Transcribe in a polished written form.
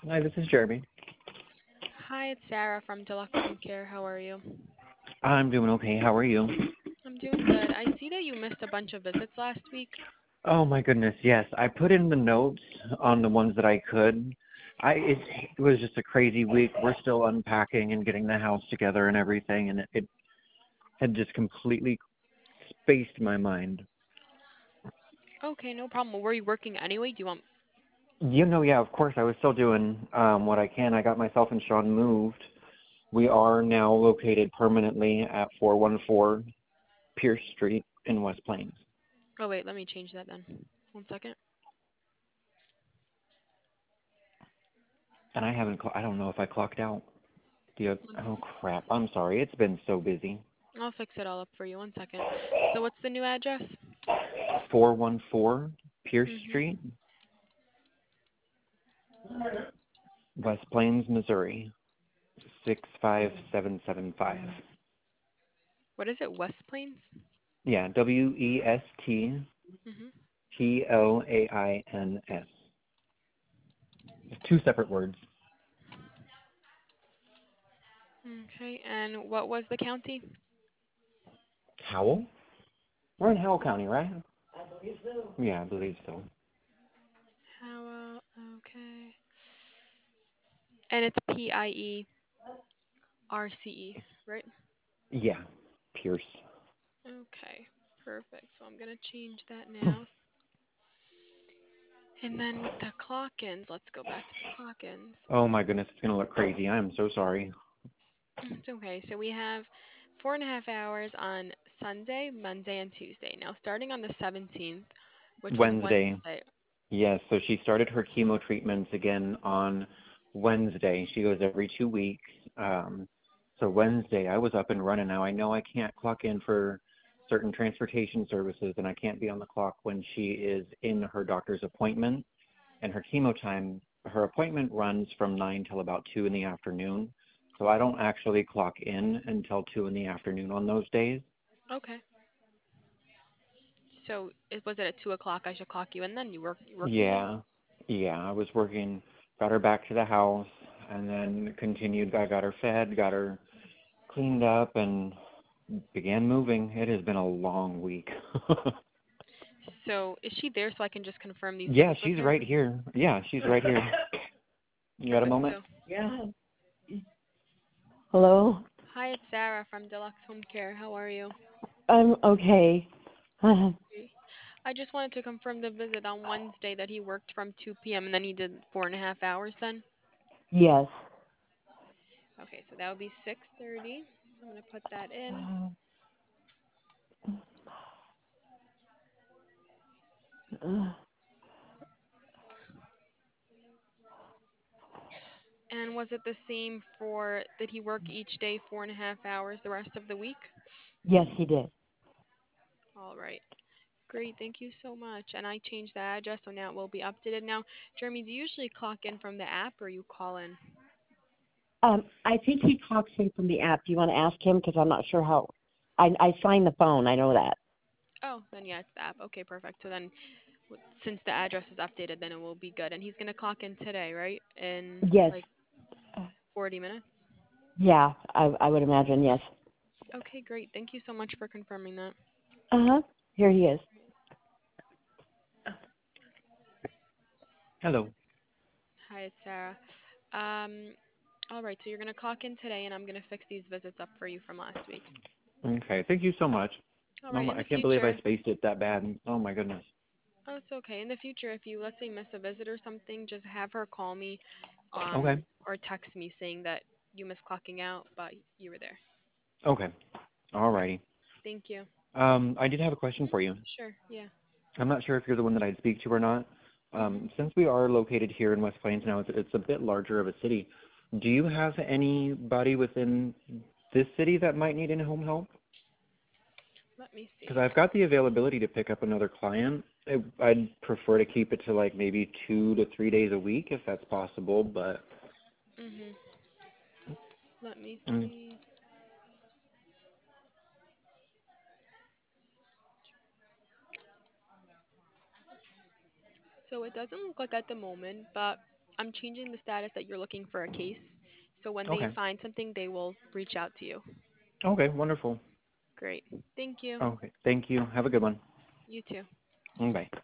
Hi, this is Jeremy. Hi, it's Sarah from Deluxe Home Care. How are you? I'm doing okay. How are you? I'm doing good. I see that you missed a bunch of visits last week. Oh my goodness, yes. I put in the notes on the ones that I could. It was just a crazy week. We're still unpacking and getting the house together and everything, and it had just completely spaced my mind. Okay, no problem. Well, were you working anyway? Do you want? Yeah, of course, I was still doing what I can. I got myself and Sean moved. We are now located permanently at 414 Pierce Street in West Plains. Oh, wait, let me change that then. One second. And I don't know if I clocked out. One- Oh crap. I'm sorry. It's been so busy. I'll fix it all up for you. One second. So, what's the new address? 414 Pierce Mhm. Street, West Plains, Missouri, 65775. What is it? West Plains? Yeah, WESTPLAINS. Mhm. It's two separate words. Okay, and what was the county? Howell? We're in Howell County, right? Yeah, I believe so. How? Okay. And it's PIERCE, right? Yeah, Pierce. Okay, perfect. So I'm gonna change that now. And then with the clock-ins, let's go back to the clock-ins. Oh my goodness, it's gonna look crazy. I am so sorry. It's okay. So we have 4.5 hours on Sunday, Monday, and Tuesday. Now, starting on the 17th, which was Wednesday. Wednesday. Yes, so she started her chemo treatments again on Wednesday. She goes every 2 weeks. So Wednesday, I was up and running. Now I know I can't clock in for certain transportation services, and I can't be on the clock when she is in her doctor's appointment. And her chemo time, her appointment runs from 9 till about 2 in the afternoon. So I don't actually clock in until 2 in the afternoon on those days. Okay. So was it at 2 o'clock? I should clock you in then. You working there? Yeah, yeah. I was working, got her back to the house, and then continued. I got her fed, got her cleaned up, and began moving. It has been a long week. So is she there so I can just confirm these Yeah, visits with she's her? right here. Yeah, she's right here. You got a Perfect. moment? So Yeah. Hello. hi, it's Sarah from Deluxe Home Care. How are you? I'm okay. Okay. I just wanted to confirm the visit on Wednesday that he worked from 2 p.m. and then he did 4.5 hours then. Yes. Okay, so that would be 6:30. So I'm gonna put that in. And was it the same for, did he work each day 4.5 hours the rest of the week? Yes, he did. All right. Great, thank you so much. And I changed the address, so now it will be updated. Now, Jeremy, do you usually clock in from the app or you call in? I think he talks in from the app. Do you want to ask him? Because I'm not sure how. I signed the phone. I know that. Oh, then yeah, it's the app. Okay, perfect. So then, since the address is updated, then it will be good. And he's gonna clock in today, right? In Yes. like 40 minutes? Yeah, I would imagine. Yes. Okay, great. Thank you so much for confirming that. Uh huh. Here he is. Hello. Hi, it's Sarah. Um, all right, so you're gonna clock in today, and I'm gonna fix these visits up for you from last week. Okay, thank you so much. All Oh right, my, in I the can't believe I future, spaced it that bad. Oh my goodness. oh, it's okay. In the future, if you, let's say, miss a visit or something, just have her call me, Okay, or text me saying that you missed clocking out, but you were there. okay, All right. alrighty. Thank you. I did have a question for you. Sure. Yeah. I'm not sure if you're the one that I'd speak to or not. Mhm. Since we are located here in West Plains now, it's a bit larger of a city. Do you have anybody within this city that might need in-home help? Let me Because see. I've got the availability to pick up another client. I'd prefer to keep it to like maybe 2 to 3 days a week if that's possible, but Mhm. Let me mm, see. So it doesn't look like at the moment, but I'm changing the status that you're looking for a case. So when they Okay. find something, they will reach out to you. Okay, wonderful. Great. Thank you. Okay, thank you. Have a good one. You too. Bye.